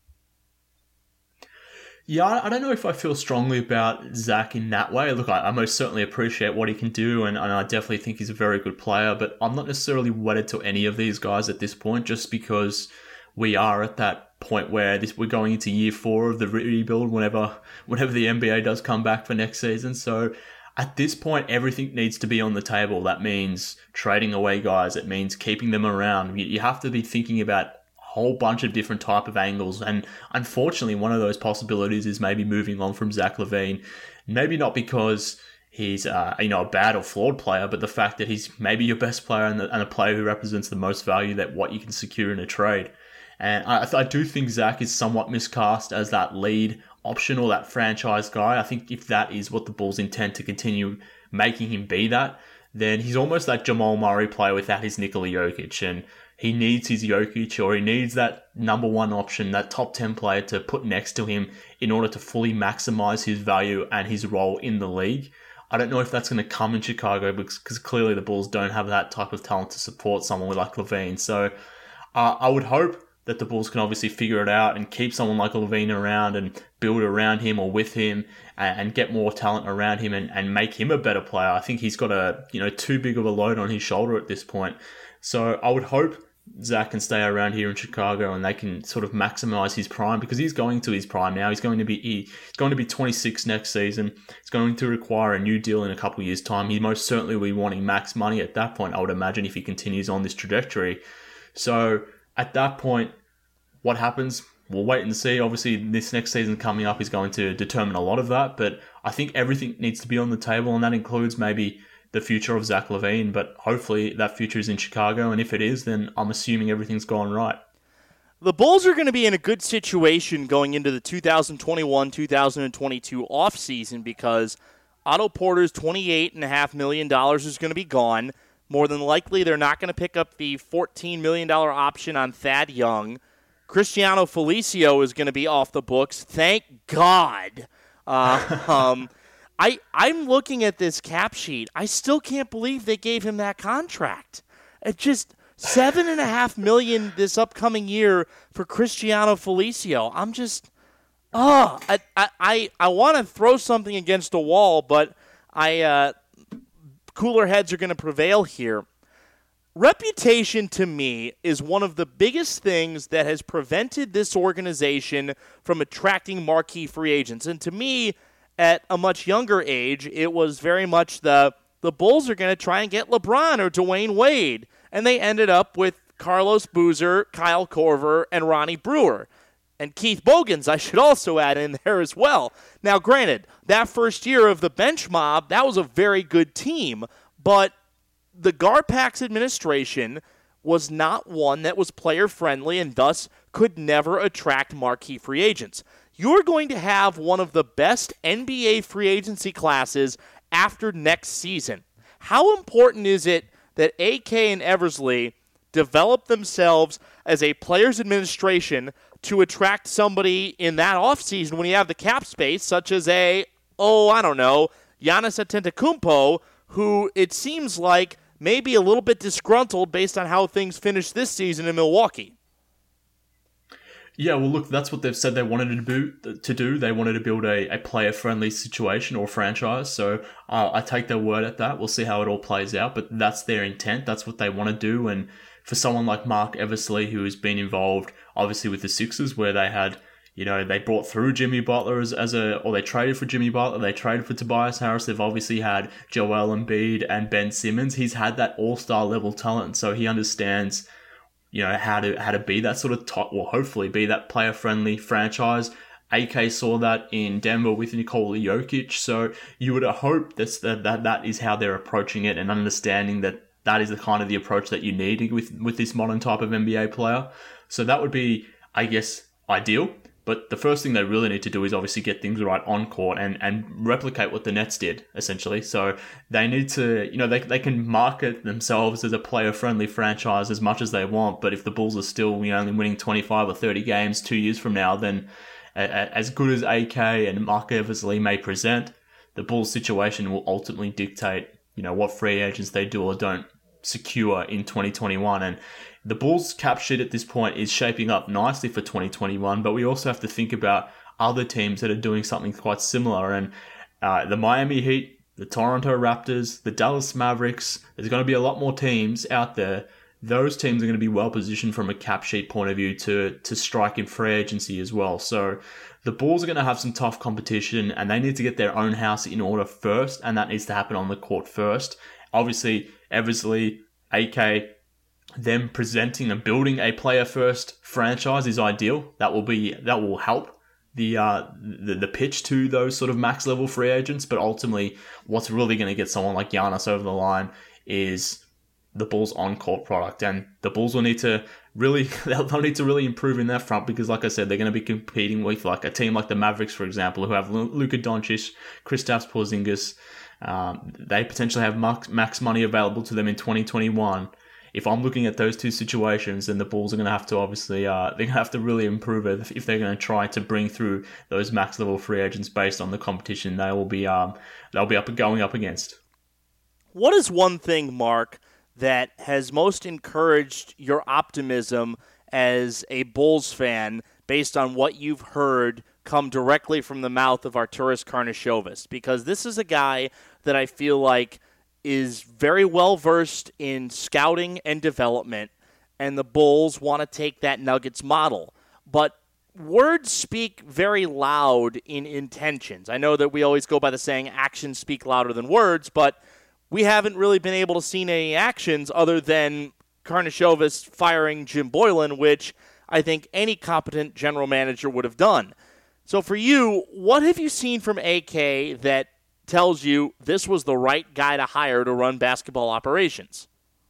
Yeah, I don't know if I feel strongly about Zach in that way. Look, I, I most certainly appreciate what he can do, and, and I definitely think he's a very good player, but I'm not necessarily wedded to any of these guys at this point, just because we are at that point where this, we're going into year four of the rebuild whenever, whenever the N B A does come back for next season. So at this point, everything needs to be on the table. That means trading away guys. It means keeping them around. You, you have to be thinking about whole bunch of different type of angles, and unfortunately one of those possibilities is maybe moving on from Zach LaVine. Maybe not because he's uh, you know a bad or flawed player, but the fact that he's maybe your best player and, the, and a player who represents the most value that what you can secure in a trade. And I, I do think Zach is somewhat miscast as that lead option or that franchise guy. I think if that is what the Bulls intend to continue making him be that, then he's almost that Jamal Murray player without his Nikola Jokic. And he needs his Jokic, or he needs that number one option, that top ten player to put next to him in order to fully maximize his value and his role in the league. I don't know if that's going to come in Chicago because, because clearly the Bulls don't have that type of talent to support someone like LaVine. So uh, I would hope that the Bulls can obviously figure it out and keep someone like LaVine around and build around him or with him and, and get more talent around him and, and make him a better player. I think he's got a, you know, too big of a load on his shoulder at this point. So I would hope Zach can stay around here in Chicago and they can sort of maximize his prime, because he's going to his prime now. He's going to be he's going to be twenty-six next season. It's going to require a new deal in a couple of years' time. He most certainly will be wanting max money at that point, I would imagine, if he continues on this trajectory. So at that point, what happens? We'll wait and see. Obviously, this next season coming up is going to determine a lot of that, but I think everything needs to be on the table, and that includes maybe the future of Zach LaVine, but hopefully that future is in Chicago, and if it is, then I'm assuming everything's gone right. The Bulls are going to be in a good situation going into the two thousand twenty-one two thousand twenty-two offseason because Otto Porter's twenty-eight point five million dollars is going to be gone. More than likely, they're not going to pick up the fourteen million dollars option on Thad Young. Cristiano Felicio is going to be off the books. Thank God. Uh, um, I, I'm looking at this cap sheet. I still can't believe they gave him that contract. It just seven and a half million this upcoming year for Cristiano Felicio. I'm just, oh, I I I, I want to throw something against a wall, but I uh, cooler heads are going to prevail here. Reputation, to me, is one of the biggest things that has prevented this organization from attracting marquee free agents. And to me, at a much younger age, it was very much the the Bulls are going to try and get LeBron or Dwayne Wade. And they ended up with Carlos Boozer, Kyle Korver, and Ronnie Brewer. And Keith Bogans, I should also add in there as well. Now, granted, that first year of the bench mob, that was a very good team. But the Garpax administration was not one that was player-friendly and thus could never attract marquee free agents. You're going to have one of the best N B A free agency classes after next season. How important is it that A K and Eversley develop themselves as a players' administration to attract somebody in that offseason when you have the cap space, such as a, oh, I don't know, Giannis Antetokounmpo, who it seems like may be a little bit disgruntled based on how things finished this season in Milwaukee? Yeah, well, look, that's what they've said they wanted to do. To do. They wanted to build a, a player-friendly situation or franchise, so uh, I take their word at that. We'll see how it all plays out, but that's their intent. That's what they want to do, and for someone like Mark Eversley, who has been involved, obviously, with the Sixers, where they had, you know, they brought through Jimmy Butler as, as a, or they traded for Jimmy Butler, they traded for Tobias Harris, they've obviously had Joel Embiid and Ben Simmons. He's had that all-star level talent, so he understands, you know, how to how to be that sort of top, well, hopefully be that player-friendly franchise. A K saw that in Denver with Nikola Jokic, so you would hope that's, that, that that is how they're approaching it and understanding that that is the kind of the approach that you need with, with this modern type of N B A player. So that would be, I guess, ideal. But the first thing they really need to do is obviously get things right on court and, and replicate what the Nets did, essentially. So they need to, you know, they they can market themselves as a player-friendly franchise as much as they want, but if the Bulls are still, you know, only winning twenty-five or thirty games two years from now, then uh, as good as A K and Mark Eversley may present, the Bulls' situation will ultimately dictate, you know, what free agents they do or don't secure in twenty twenty-one. And the Bulls' cap sheet at this point is shaping up nicely for twenty twenty-one, but we also have to think about other teams that are doing something quite similar. And uh, the Miami Heat, the Toronto Raptors, the Dallas Mavericks, there's going to be a lot more teams out there. Those teams are going to be well positioned from a cap sheet point of view to, to strike in free agency as well. So the Bulls are going to have some tough competition, and they need to get their own house in order first, and that needs to happen on the court first. Obviously, Eversley, A K, them presenting and building a player-first franchise is ideal. That will be that will help the uh the, the pitch to those sort of max level free agents, but ultimately what's really going to get someone like Giannis over the line is the Bulls on-court product, and the Bulls will need to really they'll, they'll need to really improve in that front, because like I said, they're going to be competing with like a team like the Mavericks, for example, who have Luka Doncic, Kristaps Porzingis. Um, they potentially have max, max money available to them in twenty twenty-one. If I'm looking at those two situations, then the Bulls are going to have to obviously uh, they're going to have to really improve it if they're going to try to bring through those max level free agents based on the competition they will be um they'll be up going up against. What is one thing, Mark, that has most encouraged your optimism as a Bulls fan based on what you've heard come directly from the mouth of Arturas Karnisovas? Because this is a guy that I feel like is very well versed in scouting and development, and the Bulls want to take that Nuggets model. But words speak very loud in intentions. I know that we always go by the saying actions speak louder than words, but we haven't really been able to see any actions other than Karnisovas firing Jim Boylen, which I think any competent general manager would have done. So for you, what have you seen from A K that tells you this was the right guy to hire to run basketball operations?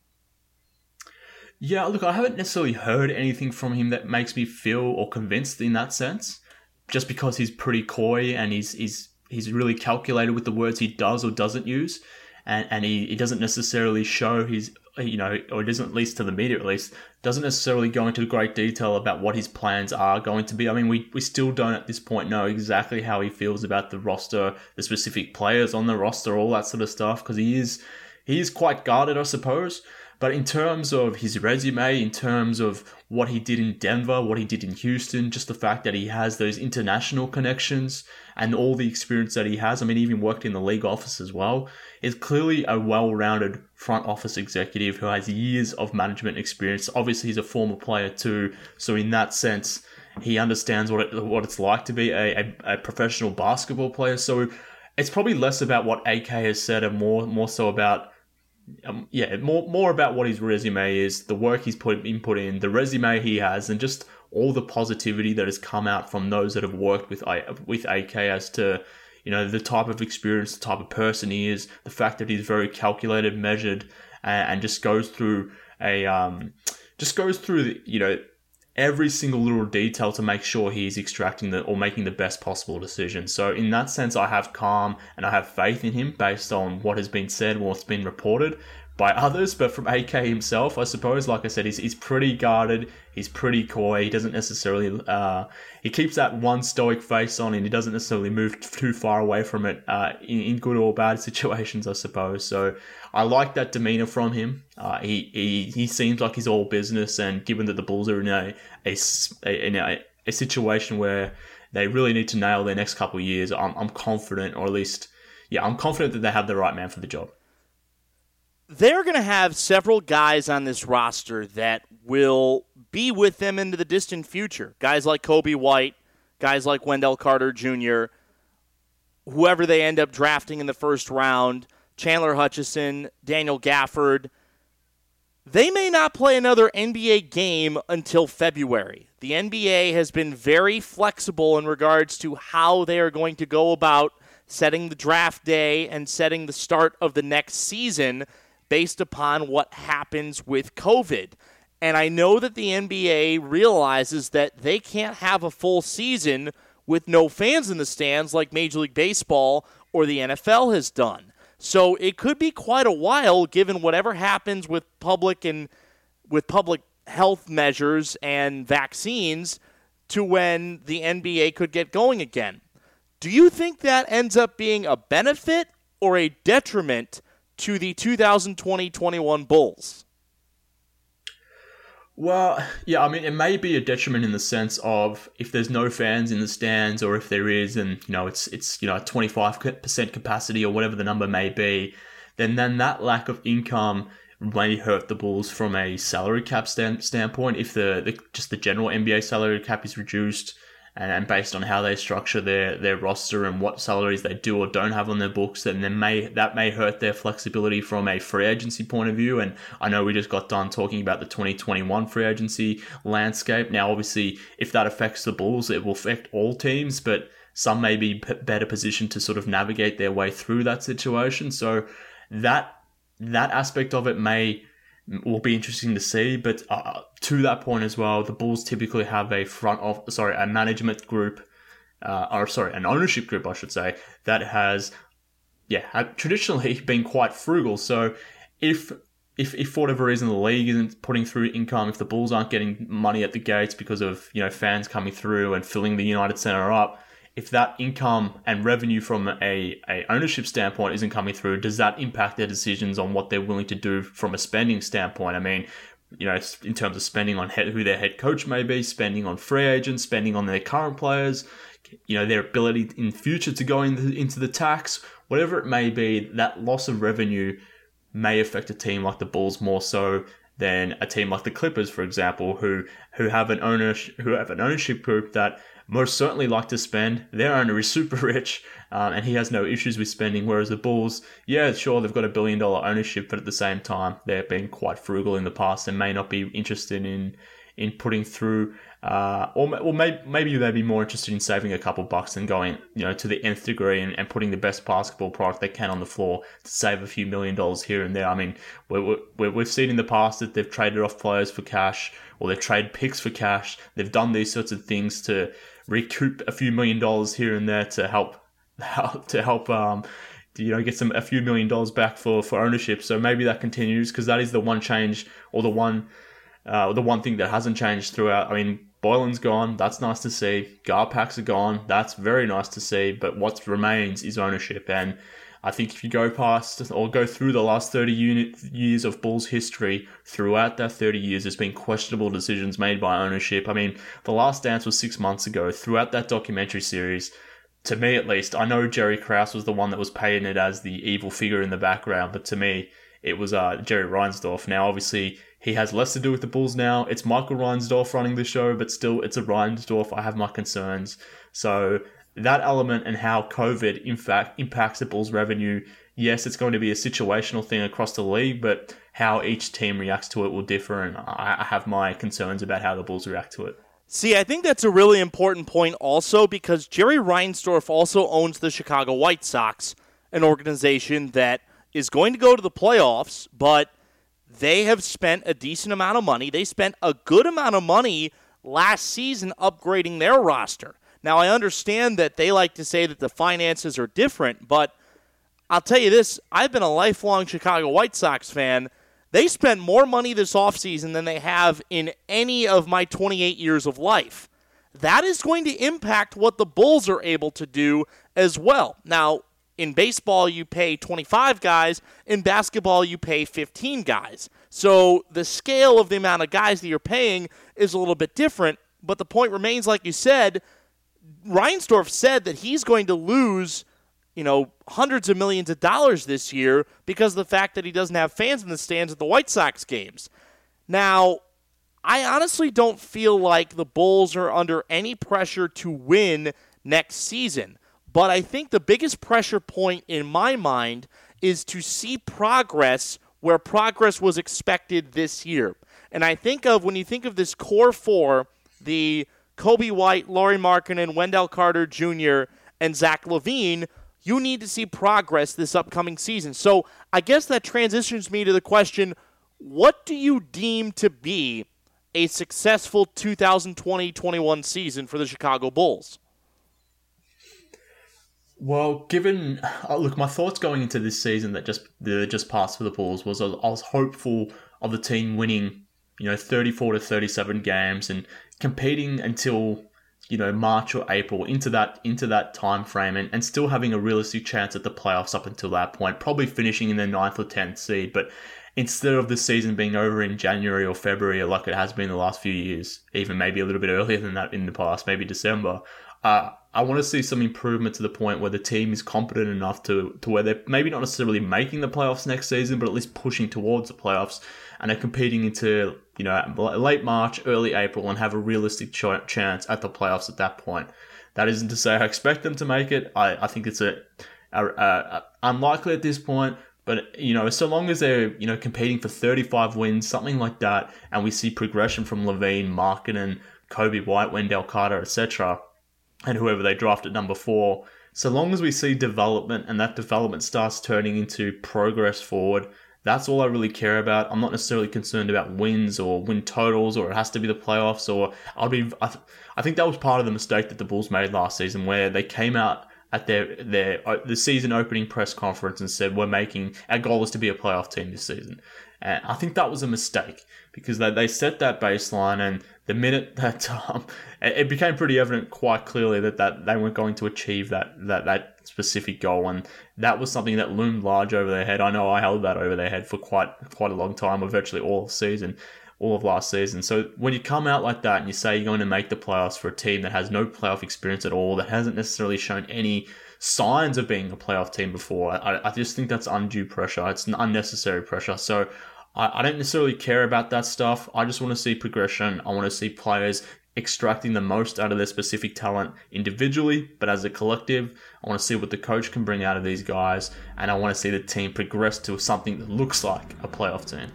Yeah, look, I haven't necessarily heard anything from him that makes me feel or convinced in that sense, just because he's pretty coy and he's he's he's really calculated with the words he does or doesn't use. And, and he, he doesn't necessarily show his, you know, or it isn't, at least to the media at least, doesn't necessarily go into great detail about what his plans are going to be. I mean, we, we still don't at this point know exactly how he feels about the roster, the specific players on the roster, all that sort of stuff, because he is, he is quite guarded, I suppose. But in terms of his resume, in terms of what he did in Denver, what he did in Houston, just the fact that he has those international connections and all the experience that he has, I mean, he even worked in the league office as well, is clearly a well-rounded front office executive who has years of management experience. Obviously, he's a former player too, so in that sense, he understands what it, what it's like to be a, a, a professional basketball player. So it's probably less about what A K has said and more more so about Um, yeah, more more about what his resume is, the work he's put input in, the resume he has, and just all the positivity that has come out from those that have worked with with A K as to, you know, the type of experience, the type of person he is, the fact that he's very calculated, measured, and, and just goes through a um, just goes through the, you know, every single little detail to make sure he's extracting the or making the best possible decision. So in that sense, I have calm and I have faith in him based on what has been said, what's been reported by others. But from A K himself, I suppose, like I said, he's, he's pretty guarded, he's pretty coy, he doesn't necessarily, uh, he keeps that one stoic face on and he doesn't necessarily move too far away from it uh, in, in good or bad situations, I suppose. So I like that demeanor from him. Uh, he, he he seems like he's all business, and given that the Bulls are in a a, in a, a situation where they really need to nail their next couple of years, I'm, I'm confident, or at least, yeah, I'm confident that they have the right man for the job. They're going to have several guys on this roster that will be with them into the distant future. Guys like Kobe White, guys like Wendell Carter Junior, whoever they end up drafting in the first round, Chandler Hutchison, Daniel Gafford. They may not play another N B A game until February. The N B A has been very flexible in regards to how they are going to go about setting the draft day and setting the start of the next season based upon what happens with COVID. And I know that the N B A realizes that they can't have a full season with no fans in the stands like Major League Baseball or the N F L has done. So it could be quite a while, given whatever happens with public and with public health measures and vaccines, to when the N B A could get going again. Do you think that ends up being a benefit or a detriment to the two thousand twenty twenty-one Bulls? Well, yeah, I mean, it may be a detriment in the sense of if there's no fans in the stands, or if there is, and, you know, it's, it's you know, twenty-five percent capacity or whatever the number may be, then, then that lack of income may hurt the Bulls from a salary cap stand, standpoint. If the, the just the general N B A salary cap is reduced, and, and based on how they structure their, their roster and what salaries they do or don't have on their books, then they may that may hurt their flexibility from a free agency point of view. And I know we just got done talking about the twenty twenty-one free agency landscape. Now, obviously, if that affects the Bulls, it will affect all teams, but some may be p- better positioned to sort of navigate their way through that situation. So that that aspect of it may will be interesting to see. But uh, to that point as well, the Bulls typically have a front of sorry a management group, uh, or sorry an ownership group, I should say, that has yeah have traditionally been quite frugal. So if If, if for whatever reason the league isn't putting through income, if the Bulls aren't getting money at the gates because of, you know, fans coming through and filling the United Center up, if that income and revenue from a, a ownership standpoint isn't coming through, does that impact their decisions on what they're willing to do from a spending standpoint? I mean, you know, in terms of spending on head, who their head coach may be, spending on free agents, spending on their current players, you know, their ability in future to go in the, into the tax, whatever it may be, that loss of revenue may affect a team like the Bulls more so than a team like the Clippers, for example, who who have an owner who have an ownership group that most certainly like to spend. Their owner is super rich, um, and he has no issues with spending. Whereas the Bulls, yeah, sure, they've got a billion dollar ownership, but at the same time, they've been quite frugal in the past and may not be interested in in putting through, uh, or, or maybe, maybe they'd be more interested in saving a couple bucks than going, you know, to the nth degree and, and putting the best basketball product they can on the floor to save a few million dollars here and there. I mean, we, we, we've seen in the past that they've traded off players for cash, or they've traded picks for cash. They've done these sorts of things to recoup a few million dollars here and there to help, to help, um, you know, get some a few million dollars back for, for ownership. So maybe that continues, because that is the one change, or the one Uh, the one thing that hasn't changed throughout. I mean, Boylan's gone. That's nice to see. Garpax are gone. That's very nice to see. But what remains is ownership. And I think if you go past or go through the last thirty unit, years of Bulls history, throughout that thirty years, there's been questionable decisions made by ownership. I mean, The Last Dance was six months ago. Throughout that documentary series, to me at least, I know Jerry Krause was the one that was painted it as the evil figure in the background, but to me, it was uh, Jerry Reinsdorf. Now, obviously, he has less to do with the Bulls now. It's Michael Reinsdorf running the show, but still, it's a Reinsdorf. I have my concerns. So that element and how COVID, in fact, impacts the Bulls' revenue, yes, it's going to be a situational thing across the league, but how each team reacts to it will differ, and I have my concerns about how the Bulls react to it. See, I think that's a really important point also, because Jerry Reinsdorf also owns the Chicago White Sox, an organization that is going to go to the playoffs, but they have spent a decent amount of money. They spent a good amount of money last season upgrading their roster. Now, I understand that they like to say that the finances are different, but I'll tell you this, I've been a lifelong Chicago White Sox fan. They spent more money this offseason than they have in any of my twenty-eight years of life. That is going to impact what the Bulls are able to do as well. Now, in baseball, you pay twenty-five guys. In basketball, you pay fifteen guys. So the scale of the amount of guys that you're paying is a little bit different. But the point remains, like you said, Reinsdorf said that he's going to lose, you know, hundreds of millions of dollars this year because of the fact that he doesn't have fans in the stands at the White Sox games. Now, I honestly don't feel like the Bulls are under any pressure to win next season. But I think the biggest pressure point in my mind is to see progress where progress was expected this year. And I think of, when you think of this core four, the Kobe White, Lauri Markkanen, Wendell Carter Junior, and Zach LaVine, you need to see progress this upcoming season. So I guess that transitions me to the question, what do you deem to be a successful two thousand twenty twenty-one season for the Chicago Bulls? Well, given uh, look, my thoughts going into this season that just that just passed for the Bulls was I was, I was hopeful of the team winning, you know, thirty-four to thirty-seven games and competing until, you know, March or April, into that into that time frame, and, and still having a realistic chance at the playoffs up until that point, probably finishing in the ninth or tenth seed. But instead of the season being over in January or February, like it has been the last few years, even maybe a little bit earlier than that in the past, maybe December, uh, I want to see some improvement to the point where the team is competent enough to, to where they're maybe not necessarily making the playoffs next season, but at least pushing towards the playoffs. and are competing into, you know, late March, early April, and have a realistic ch- chance at the playoffs at that point. That isn't to say I expect them to make it. I, I think it's a, a, a, a unlikely at this point. But, you know, so long as they're, you know, competing for thirty-five wins, something like that, and we see progression from Levine, Markkanen, Kobe White, Wendell Carter, et cetera, and whoever they draft at number four, so long as we see development and that development starts turning into progress forward, that's all I really care about. I'm not necessarily concerned about wins or win totals, or it has to be the playoffs, or I'll be. I, th- I think that was part of the mistake that the Bulls made last season, where they came out at their their the season opening press conference and said, we're making, our goal is to be a playoff team this season. And I think that was a mistake, because they, they set that baseline, and the minute that um, it became pretty evident quite clearly that, that they weren't going to achieve that, that that specific goal, and that was something that loomed large over their head. I know I held that over their head for quite quite a long time, or virtually all season, all of last season. So when you come out like that and you say you're going to make the playoffs for a team that has no playoff experience at all, that hasn't necessarily shown any signs of being a playoff team before, I, I just think that's undue pressure. It's an unnecessary pressure. So I, I don't necessarily care about that stuff. I just want to see progression. I want to see players extracting the most out of their specific talent individually, but as a collective, I want to see what the coach can bring out of these guys, and I want to see the team progress to something that looks like a playoff team.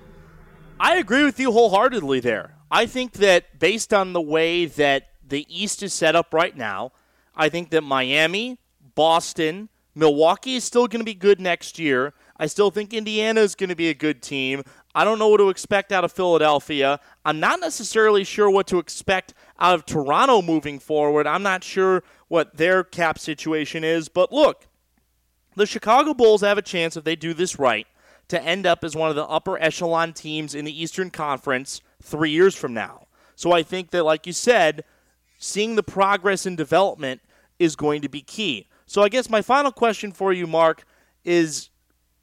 I agree with you wholeheartedly there. I think that based on the way that the East is set up right now, I think that Miami, Boston, Milwaukee is still going to be good next year. I still think Indiana is going to be a good team. I don't know what to expect out of Philadelphia. I'm not necessarily sure what to expect out of Toronto moving forward. I'm not sure what their cap situation is. But look, the Chicago Bulls have a chance, if they do this right, to end up as one of the upper echelon teams in the Eastern Conference three years from now. So I think that, like you said, seeing the progress and development is going to be key. So I guess my final question for you, Mark, is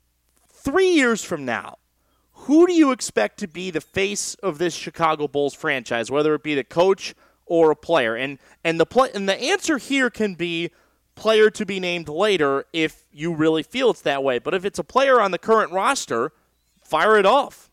three years from now, who do you expect to be the face of this Chicago Bulls franchise, whether it be the coach or a player? And and the play, and the answer here can be player to be named later if you really feel it's that way. But if it's a player on the current roster, fire it off.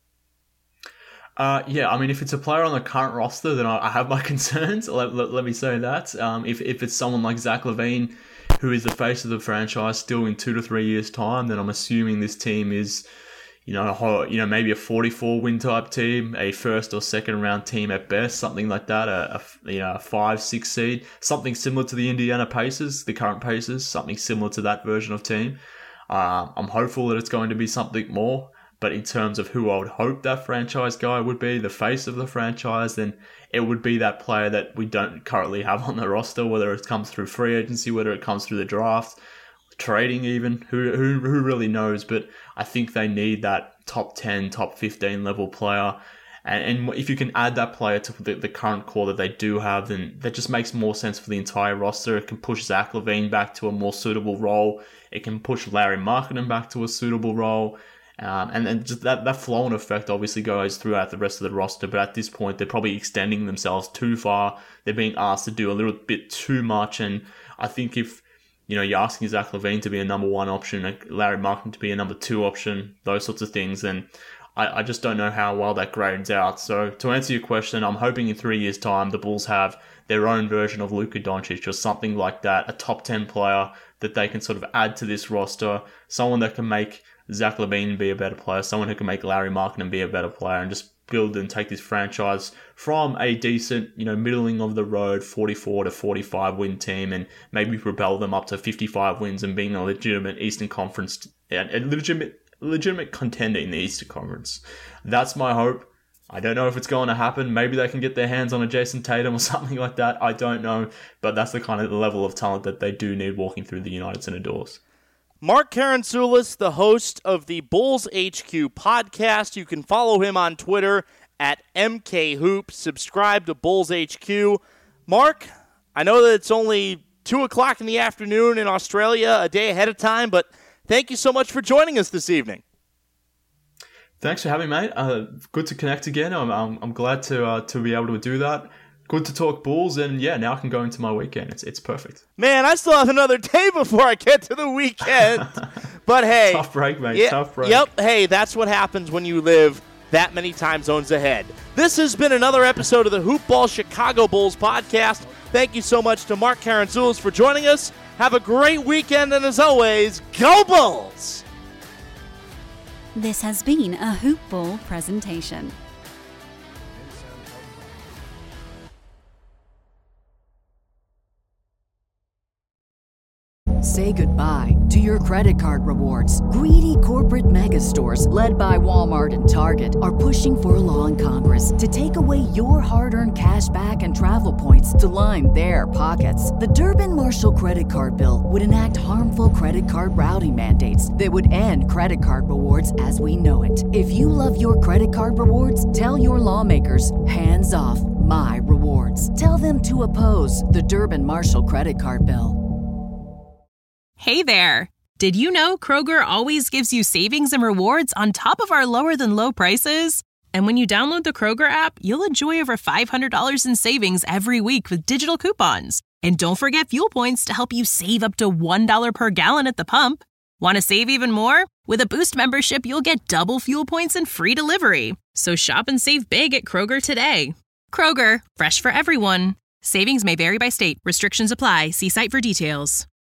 Uh, yeah, I mean, if it's a player on the current roster, then I, I have my concerns. Let, let, let me say that. Um, if if it's someone like Zach LaVine, who is the face of the franchise still in two to three years' time, then I'm assuming this team is, you know, a, you know, maybe a forty-four win type team, a first or second round team at best, something like that, a, a you know a five six seed, something similar to the Indiana Pacers, the current Pacers, something similar to that version of team. Uh, I'm hopeful that it's going to be something more. But in terms of who I would hope that franchise guy would be, the face of the franchise, then it would be that player that we don't currently have on the roster, whether it comes through free agency, whether it comes through the draft, trading even, who who who really knows. But I think they need that top ten, top fifteen level player. And, and if you can add that player to the, the current core that they do have, then that just makes more sense for the entire roster. It can push Zach LaVine back to a more suitable role. It can push Larry Markkanen back to a suitable role. Um, and then just that, that flow-on effect obviously goes throughout the rest of the roster, but at this point they're probably extending themselves too far. They're being asked to do a little bit too much, and I think if you know you're asking Zach LaVine to be a number one option, Larry Markkanen to be a number two option, those sorts of things, then I, I just don't know how well that grades out. So to answer your question, I'm hoping in three years' time the Bulls have their own version of Luka Doncic or something like that, a top ten player that they can sort of add to this roster, someone that can make Zach LaVine be a better player, someone who can make Larry Markkanen be a better player, and just build and take this franchise from a decent, you know, middling of the road forty-four to forty-five win team, and maybe propel them up to fifty-five wins and being a legitimate Eastern Conference, a legitimate legitimate contender in the Eastern Conference. That's my hope. I don't know if it's going to happen. Maybe they can get their hands on a Jason Tatum or something like that. I don't know, but that's the kind of level of talent that they do need walking through the United Center doors. Mark Karantzoulis, the host of the Bulls H Q podcast. You can follow him on Twitter at M K Hoop. Subscribe to Bulls H Q. Mark, I know that it's only two o'clock in the afternoon in Australia, a day ahead of time, but thank you so much for joining us this evening. Thanks for having me, mate. Uh, good to connect again. I'm I'm, I'm glad to uh, to be able to do that. Good to talk Bulls, and yeah, now I can go into my weekend. It's it's perfect. Man, I still have another day before I get to the weekend. But hey. Tough break, mate. Yeah, Tough break. Yep. Hey, that's what happens when you live that many time zones ahead. This has been another episode of the Hoop Ball Chicago Bulls podcast. Thank you so much to Mark Karantzoulis for joining us. Have a great weekend, and as always, go Bulls! This has been a Hoop Ball presentation. Say goodbye to your credit card rewards. Greedy corporate mega stores, led by Walmart and Target, are pushing for a law in Congress to take away your hard-earned cash back and travel points to line their pockets. The Durbin-Marshall credit card bill would enact harmful credit card routing mandates that would end credit card rewards as we know it. If you love your credit card rewards, tell your lawmakers, hands off my rewards. Tell them to oppose the Durbin-Marshall credit card bill. Hey there! Did you know Kroger always gives you savings and rewards on top of our lower-than-low prices? And when you download the Kroger app, you'll enjoy over five hundred dollars in savings every week with digital coupons. And don't forget fuel points to help you save up to one dollar per gallon at the pump. Want to save even more? With a Boost membership, you'll get double fuel points and free delivery. So shop and save big at Kroger today. Kroger, fresh for everyone. Savings may vary by state. Restrictions apply. See site for details.